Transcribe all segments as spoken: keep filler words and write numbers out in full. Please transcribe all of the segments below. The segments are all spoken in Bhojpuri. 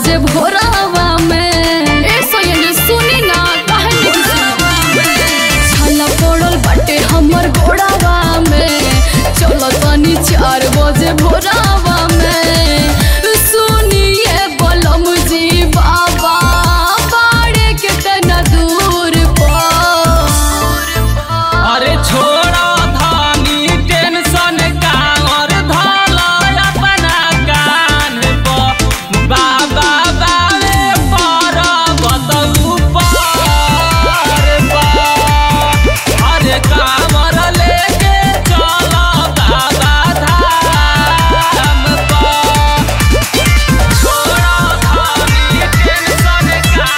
बजे भोरावा में ए सोये सुनी ना कहानी छाला पड़ल बाटे हमर गोड़ावा में चलो तनी चार बजे भोरावा में सुनिए बलम जी बाबा बाड़े के तना दूर पर अरे छोड़ा धानी टेंशन का और धाला अपना कान पर बाबा बावे पर बतऊ पार पर अरे कामर लेके चलो बाबा धाम पर छोड़ा धानी टेंशन का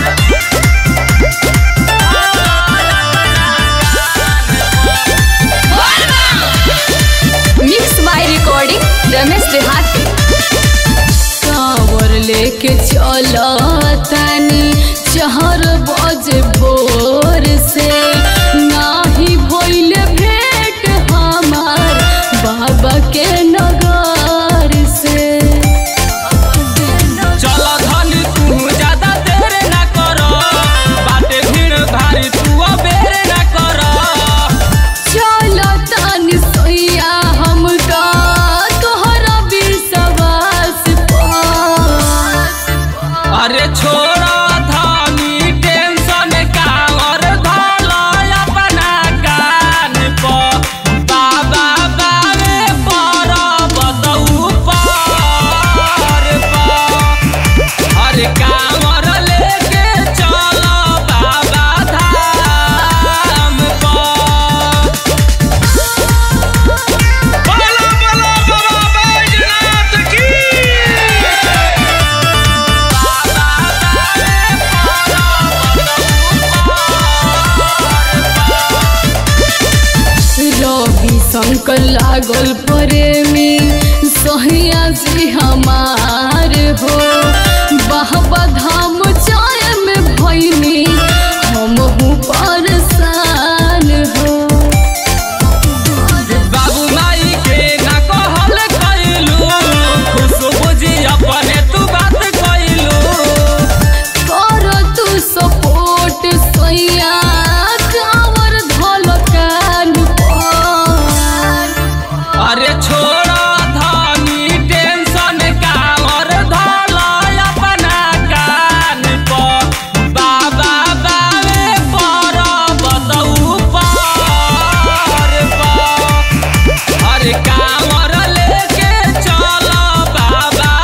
और मिक्स बाय रिकॉर्डिंग रमेश देहाती कांवर लेके चलो तनी चार बजे भोर से नाही भइल भेंट हमार बाबा के नगर से चलो धनी तू ज्यादा देर ना करो बाटे भीड़ भारी तू अबेर ना करो चलो तनी सोया हमका तोहरा विश्वास पर अरे छोड़ा धानी टेंशन का और धाला अपना कान पर बाबा बावे पर बतऊ पार पर अरे कामर लेके चलो बाबा धाम पर बोलो बोलो बाबा बैजनाथ की रवि शंकर लागल प्रेमी सहिया जी हमार हो बाबा धाम जाए में भइनी हम हूँ परेशान हो बाबू माई के ना कहल कइलू खुशबू जी अपने तू बात कइलू कर तू सपोर्ट सैया कांवर धल कान पर अरे छोड़ा धानी टेंशन का और धाला अपना कान पर बाबा बावे पर बतऊ पार पर अरे कामर लेके चलो बाबा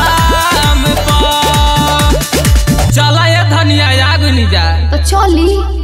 धाम पर चला ये धनिया आगु नहीं जा तो चली।